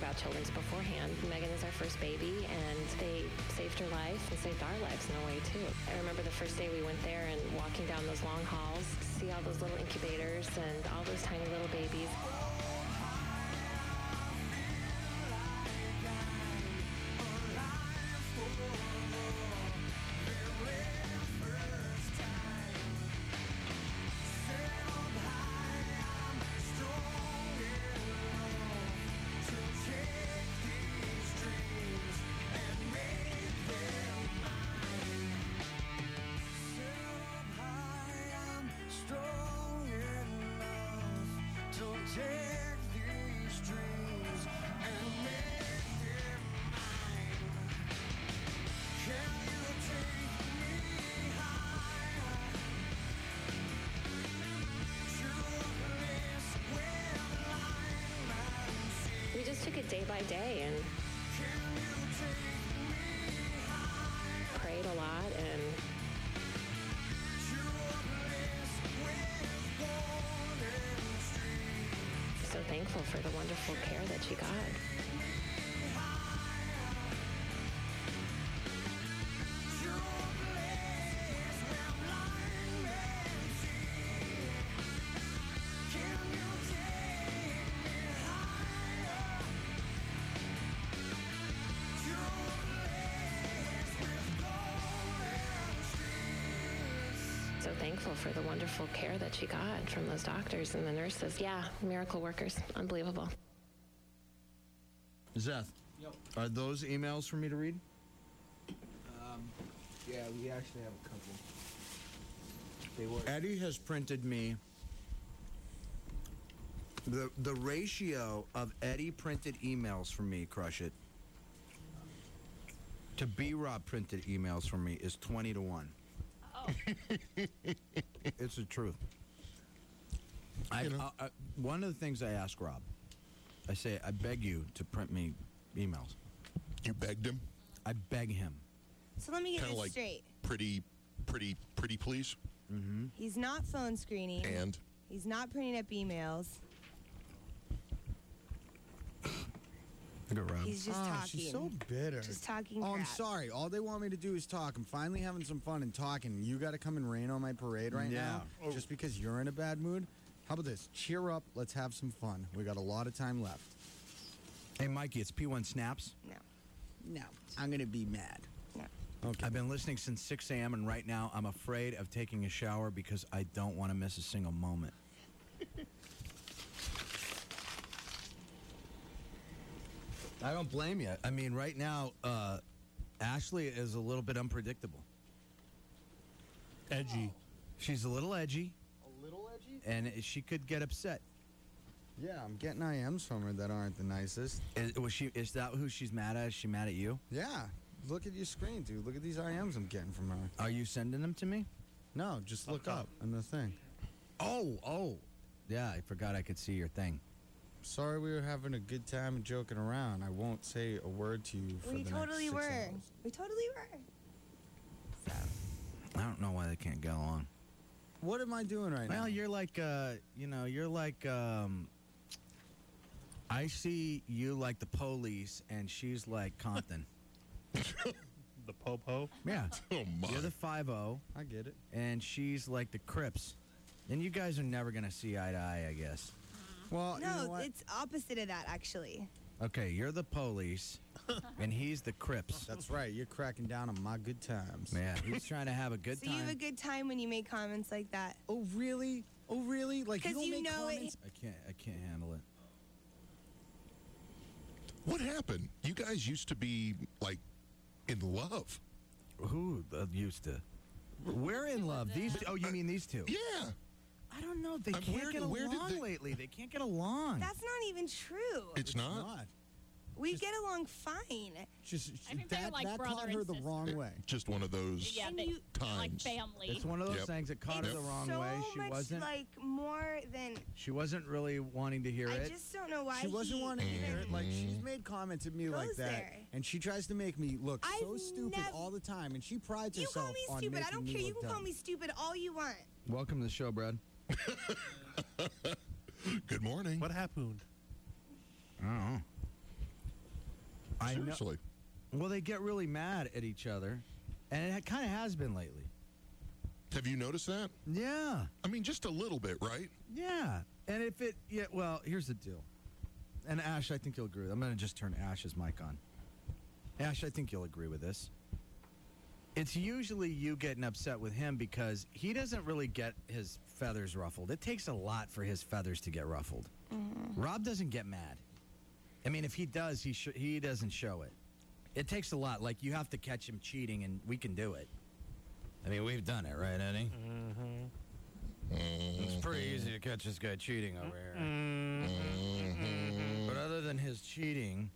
about children's beforehand. Megan is our first baby, and they saved her life and saved our lives in a way, too. I remember the first day we went there and walking down those long halls, see all those little incubators and all those tiny little babies. We just took it day by day and prayed a lot and so thankful for the wonderful care that she got. So thankful for the wonderful care that she got from those doctors and the nurses. Yeah, miracle workers. Unbelievable. Zeth, are those emails for me to read? Yeah, we actually have a couple. They were. Eddie has printed me the ratio of Eddie printed emails for me, Crush It, to B-Rob printed emails for me is 20-1. Oh. It's the truth. One of the things I ask Rob, I say, I beg you to print me emails. You begged him? I beg him. So let me get Kinda this like straight. Pretty, please. Mm-hmm. He's not phone screening. And? He's not printing up emails. Look at Rob. He's just talking. She's so bitter. Just talking Oh, I'm crap. sorry. All they want me to do is talk. I'm finally having some fun and talking. You got to come and rain on my parade right now just because you're in a bad mood. How about this? Cheer up. Let's have some fun. We got a lot of time left. Hey, Mikey, it's P1 Snaps. No, I'm going to be mad. No. Okay. I've been listening since 6 a.m., and right now I'm afraid of taking a shower because I don't want to miss a single moment. I don't blame you. I mean, right now, Ashley is a little bit unpredictable. Edgy. She's a little edgy, A little edgy? and she could get upset. Yeah, I'm getting IMs from her that aren't the nicest. Is that who she's mad at? Is she mad at you? Yeah. Look at your screen, dude. Look at these IMs I'm getting from her. Are you sending them to me? No, just look up on the thing. Oh. Yeah, I forgot I could see your thing. Sorry we were having a good time and joking around. I won't say a word to you for We the totally next 6 were. hours. We totally were. So. I don't know why they can't get along. What am I doing right now? Well, you're like, I see you like the police, and she's like Compton. The po-po? Yeah. Oh, my. You're the 5-0, I get it. and she's like the Crips. And you guys are never going to see eye to eye, I guess. Well, you know No, what? it's opposite of that, actually. Okay, you're the police, and he's the Crips. That's right. You're cracking down on my good times. Yeah, he's trying to have a good So you have a time. good time when you make comments like that. Oh, really? Oh, really? Like, you 'Cause don't you make know it- comments? I can't handle it. What happened? You guys used to be, like, in love. Who used to? We're in love. These. Oh, you mean these two? Yeah. I don't know. They where can't get did along they- lately. They can't get along. That's not even true. It's not? We get along fine. Just I think they're like that brother caught her and the sister. wrong way. Just one of those Yeah, And they, you- they're like times. family. It's one of those Yep. things that caught her the wrong so way. She much wasn't. like more than She wasn't really wanting to hear I it. just don't know why She wasn't he wanting to hear even it. Like, she's made comments at me like goes that. there. And she tries to make me look so I've stupid nev- all the time. And she prides You herself call me on stupid. I making don't me care. You look can call dumb. me stupid all you want. Welcome to the show, Brad. Good morning. What happened? I don't know. I know. Seriously. Well, they get really mad at each other, and it kind of has been lately. Have you noticed that? Yeah. I mean, just a little bit, right? Yeah. And if it, yeah, well, here's the deal. And Ash, I think you'll agree with. I'm going to just turn Ash's mic on. Ash, I think you'll agree with this. It's usually you getting upset with him because he doesn't really get his feathers ruffled. It takes a lot for his feathers to get ruffled. Rob doesn't get mad. I mean, if he does, he doesn't show it. It takes a lot. Like, you have to catch him cheating, and we can do it. I mean, we've done it, right, Eddie? It's pretty easy to catch this guy cheating over here. But other than his cheating,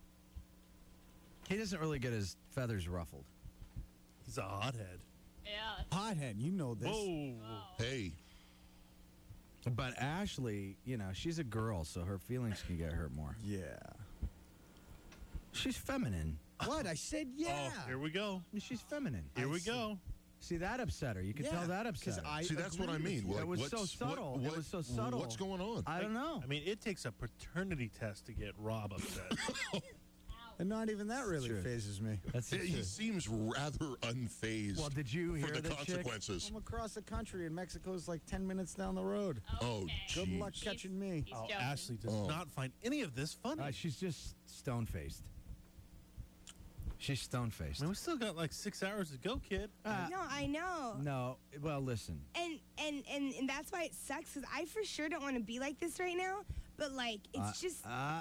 he doesn't really get his feathers ruffled. He's a hothead. Yeah. Hothead, you know this. Whoa. Hey. But Ashley, you know, she's a girl, so her feelings can get hurt more. Yeah. She's feminine. What? I said yeah. Oh, here we go. She's feminine. Here we go. See, that upset her. You can Yeah, tell that upset 'cause her. I See, that's what I agree with mean. you. Like, It was so what's- subtle. It was so subtle. What's going on? I don't know. I mean, it takes a paternity test to get Rob upset. And not even that really true. phases me. That's the He truth. seems rather unfazed Well, did you hear for the the chick? consequences. I'm across the country, and Mexico's like 10 minutes down the road. Oh, Okay. Good geez. luck catching me. He's Oh, joking. Ashley does Oh. not find any of this funny. She's just stone-faced. She's stone-faced. I mean, we still got like 6 hours to go, kid. No, I know. No, well, listen. And that's why it sucks, because I for sure don't want to be like this right now. But like, it's just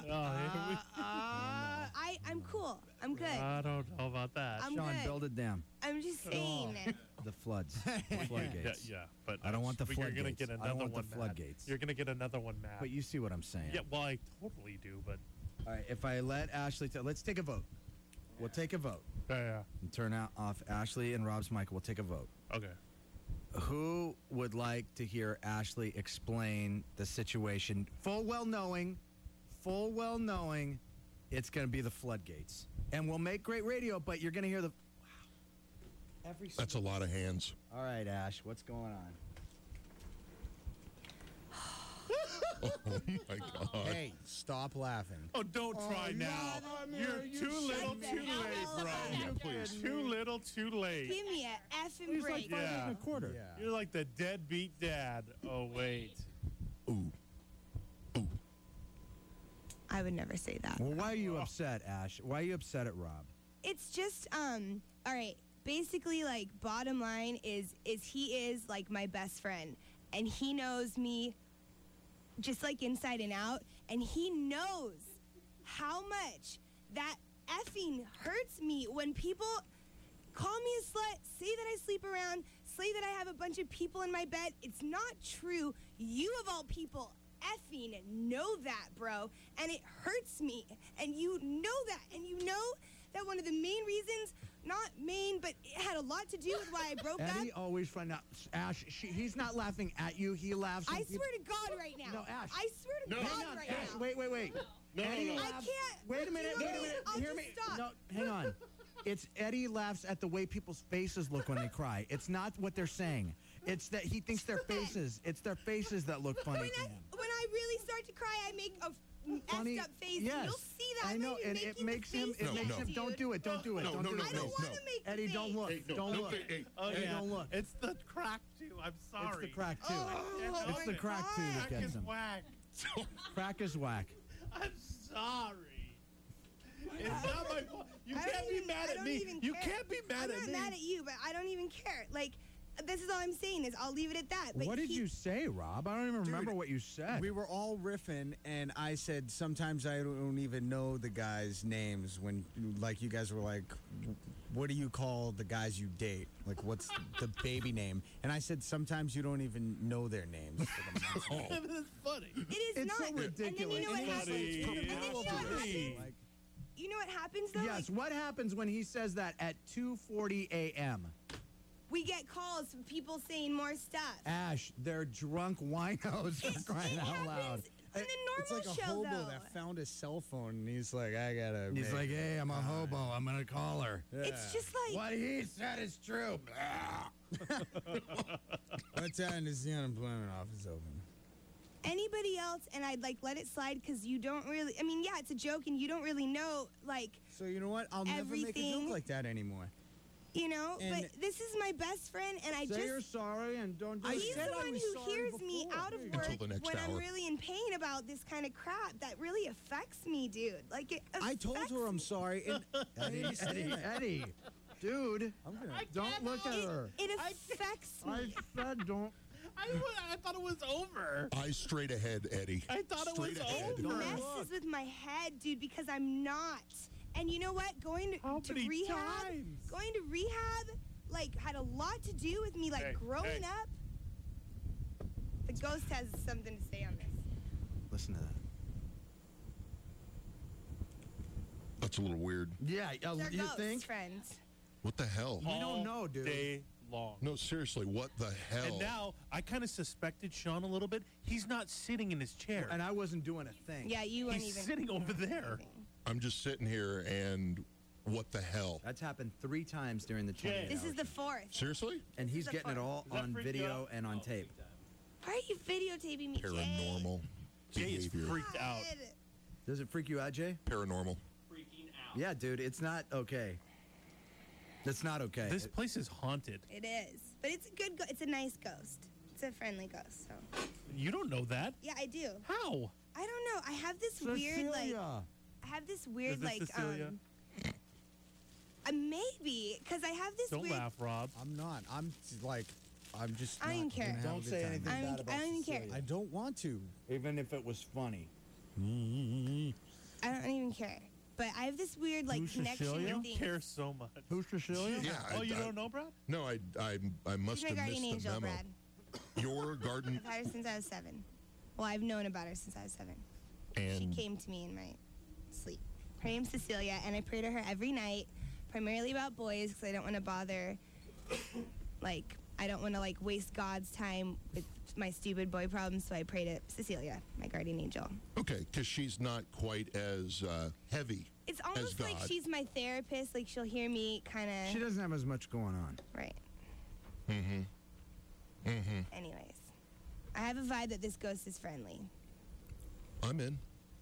I'm cool. I'm good. I don't know about that. I'm Sean, good. build a dam. I'm just saying. The floods. The floodgates. Yeah, but I don't want the but You're gonna floodgates. get I don't another want the one mad. floodgates. You're gonna get another one mad. But you see what I'm saying. Yeah, well, I totally do, but All right, if I let Ashley... let's take a vote. We'll take a vote. yeah. And turn off Ashley and Rob's mic. We'll take a vote. Okay. Who would like to hear Ashley explain the situation, full well knowing it's going to be the floodgates? And we'll make great radio, but you're going to hear the... Wow. That's a lot of hands. All right, Ash, what's going on? Oh, my God. Hey, stop laughing. Oh, don't try now. You're too little, too late, bro. Yeah, please. Too little, too late. Give me a effing break. Yeah. a quarter. Yeah. You're like the deadbeat dad. Oh, wait. Ooh. I would never say that. Well, why are you upset, Ash? Why are you upset at Rob? It's just all right. Basically, like, bottom line is he is like my best friend, and he knows me just like inside and out, and he knows how much that effing hurts me when people call me a slut, say that I sleep around, say that I have a bunch of people in my bed. It's not true. You of all people effing know that, bro, and it hurts me, and you know that, and you know that one of the main reasons, not main, but it had a lot to do with why I broke Eddie up. always find out. Ash, he's not laughing at you. He laughs. I when swear to God right now. No, Ash. I swear to God Hang on, right Ash, now. wait. No, Eddie no, no. I laughs. can't. Wait a minute. You know what? I'll Hear just me. stop. No, hang on. It's Eddie laughs at the way people's faces look when they cry. It's not what they're saying. It's that he thinks their faces. It's their faces that look funny When to him. I really start to cry, I make a Funny- effed up face. yes. You'll see that. I I'm know, not even and it making makes the him. face It makes at him. you. Don't do it. Don't do it. No, Don't no, do no, it. I don't no, want to no. make the Eddie, face. don't look. Hey, no, don't no, look. hey. Oh, Eddie, yeah. don't look. It's the crack, too. I'm sorry. It's the crack too. Oh, It's the my crack too that God. Crack gets is him. whack. Crack is whack. I'm sorry. It's not my fault. You I can't don't be even- mad I at don't me. even You care. can't be mad I'm at not me. mad at you, but I don't even care. Like, this is all I'm saying is I'll leave it at that. But What did he- you say, Rob? I don't even remember what you said. We were all riffing, and I said sometimes I don't even know the guys' names when, like, you guys were like, what do you call the guys you date? Like, what's the baby name? And I said sometimes you don't even know their names. For the months. It's funny. It is It's not. so ridiculous. And then you know what It's happens? funny. And then you know what funny. happens? You know what happens though? Yes. What happens when he says that at 2:40 a.m.? We get calls from people saying more stuff. Ash, they're drunk winos for crying out loud. In the It's normal like a show hobo though. that found his cell phone, and he's like, I gotta. He's make like, it. hey, I'm a hobo. I'm gonna call her. It's just like What he said is true. What time is the unemployment office open? anybody else, and I'd like let it slide because you don't really. I mean, yeah, it's a joke, and you don't really know like. So you know what? I'll never make a everything. joke like that anymore. You know, And- but this is my best friend, and I Say just. you're sorry and don't do it He's again. the one who hears me out of work Until the next when I'm hour. really in pain about this kind of crap. That really affects me, dude. Like it. I told her I'm sorry. And Eddie, dude, don't look at her. It affects I me. said don't. I thought it was over. Eyes straight ahead, Eddie. I thought it was Straight ahead. It messes with my head, dude, because I'm not. And you know what? Going to many rehab, times? going to rehab, like had a lot to do with me, like Hey, growing hey. up. The ghost has something to say on this. Listen to that. That's a little weird. Yeah, They're you ghost think? friends. What the hell? We don't know, dude. Day long. No, seriously, what the hell? And now I kind of suspected Sean a little bit. He's not sitting in his chair. And I wasn't doing a thing. Yeah, you weren't He's even sitting over there. I'm just sitting here and what the hell? That's happened 3 times during the Jay. 28 This is hours. the fourth. Seriously? And he's the getting it fun. all Does that on freak you video out? and on tape. Why are you videotaping me, Jay? Paranormal Jay is behavior. freaked out. God. Does it freak you out, Jay? Paranormal. Yeah, dude, it's not okay. It's not okay. This place is haunted. It is, but it's a good. It's a nice ghost. It's a friendly ghost. So You don't know that. yeah, I do. How? I don't know. I have this weird like. Cecilia. I have this weird Is this like Cecilia? maybe because I have this Don't weird. laugh, Rob. I'm not. I'm like, I'm just. I don't not care. gonna have a Don't good say time. anything I don't- bad about I don't even care. Cecilia. I don't want to. Even if it was funny. I don't even care. But I have this weird like Who's connection Cecilia? with You things. care so much. Who's Cecilia? Yeah. Oh, you don't know, Brad? No, I must She's my have guardian missed the angel, memo. Brad. Your garden I've had her since I was 7. Well, I've known about her since I was 7. She and came to me in my sleep. Her name's Cecilia, and I pray to her every night, primarily about boys, because I don't want to bother. Like, I don't want to like waste God's time with my stupid boy problems, so I pray to Cecilia, my guardian angel. okay, because she's not quite as heavy. It's as almost like God. she's my therapist. Like she'll hear me kind She of doesn't have as much going on. right. Mm-hmm. Mm-hmm. Anyways, I have a vibe that this ghost is friendly. I'm in.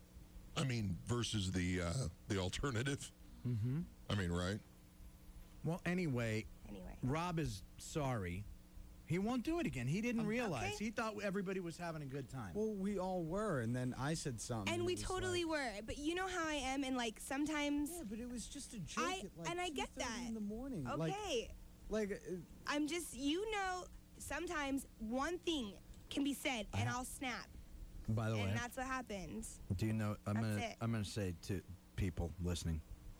I mean, versus the alternative. Mm-hmm. I mean, right? Well, anyway, Anyway, Rob is sorry. He won't do it again. He didn't realize. okay. He thought everybody was having a good time. Well, we all were, and then I said something. and we it was totally like- were. But you know how I am, and like sometimes. Yeah, but it was just a joke. I- at like and I get 2:30 that. in the morning. Okay, Like I'm just sometimes one thing can be said, and I'll snap, By the way, and that's what happens. do you know? That's it. I'm gonna say to people listening.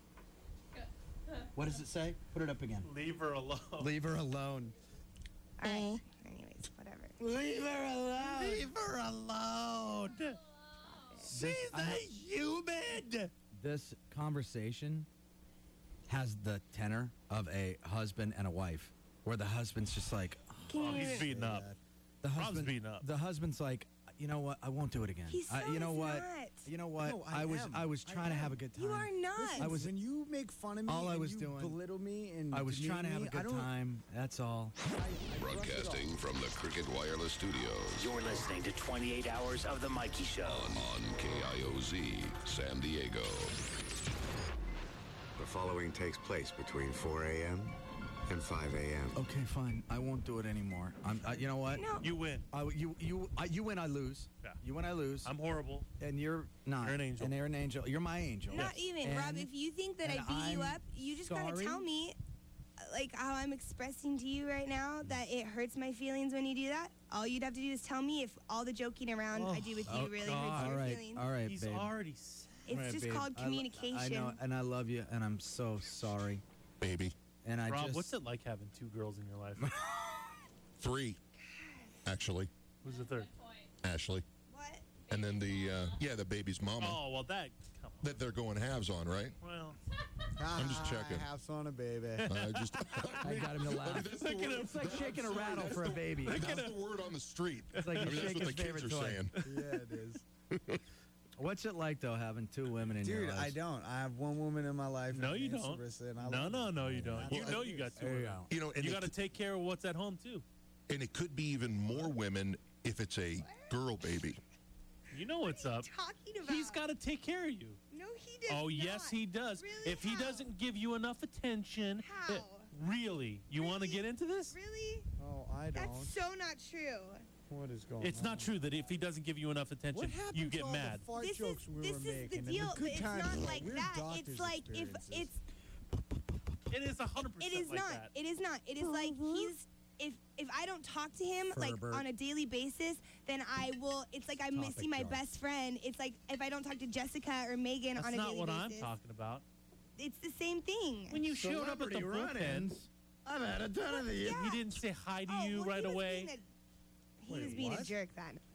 What does it say? Put it up again. Leave her alone. Leave her alone. All right. Anyways, whatever. Leave her alone. Leave her alone. She's I- a human. This conversation has the tenor of a husband and a wife, where the husband's just like, Can Oh, you he's even- beating up. the Rob's husband. beating up. The husband's like, you know what? I won't do it again. He's so you know is what? not. You know what? No, I was trying to have a good time. You are not. listen, I was- when you make fun of me, All I and was you doing- belittle me, and I was demean trying to have me, a good time. That's all. Broadcasting from the Cricket Wireless Studios. You're listening to 28 Hours of the Mikey Show. On KIOZ, San Diego. The following takes place between 4 a.m. and 5 a.m. Okay, fine. I won't do it anymore. You know what? No. You win. You win. I lose. Yeah. You win. I lose. I'm horrible. And you're not. You're an angel. And you're an angel. You're my angel. Not even, And- Rob. If you think that I and beat you I'm up, you just gotta sorry. tell me, like how I'm expressing to you right now, that it hurts my feelings when you do that. All you'd have to do is tell me if all the joking around I do with you really hurts your feelings. All right, He's babe. already said. It's All right, just babe. called communication. I know, and I love you, and I'm so sorry, baby. And I Rob, just. what's it like having 2 girls in your life? 3, actually. Who's the third? Ashley. What? And then the baby's mama. Oh, well, that. Come on. That they're going halves on, right? Well, I'm just checking. House on a baby. I just. I got him to laugh. That's the word. It's like shaking a rattle for a baby. That's the word on the street. It's like I you mean, that's shake what his the kids favorite are toy. saying. Yeah, it is. What's it like though having 2 women in your Dude, life? I don't. I have one woman in my life. no, and you her name's don't. Sarissa, and I No, love no, her. no, you don't. You Well, know you got 2 There you women. go. You know, and You it got to take care of what's at home, too. And it could be even more women if it's a girl baby. You know what's up. Talking about? He's got to take care of you. No, he does Oh, not. yes, he does. Really? If he How? doesn't give you enough attention. How? Really? You want to get into this? Really? Oh, I don't. That's so not true. What is going It's on? not true that if he doesn't give you enough attention, What happened you to get all mad. the fart This jokes is we this were is making the and deal. good It's times not we had? like Weird that. doctor's It's like if experiences. it's. It is 100% It is like not. that. It is not. It is like he's. If I don't talk to him like Herbert. on a daily basis, then I will. It's like I'm missing my best friend. It's like if I don't talk to Jessica or Megan That's on a not daily what basis. I'm talking about. It's the same thing. When you showed up at the Celebrity bullpen, run-ins. I've had a ton of these. Yeah. he didn't say hi to you well, right he was away. He was being a jerk then.